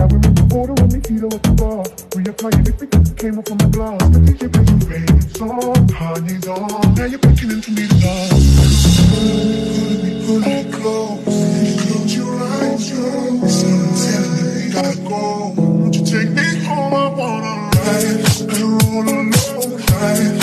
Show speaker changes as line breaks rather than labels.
remember ordering me heater at the bar. Reapplying it because it came off on the glass. The DJ plays your favorite song, honey's on. Now you're beckoning for me to love. Pulling me close. Close your eyes, someone's telling me we gotta go. Won't you take me home? I wanna ride and roll alone.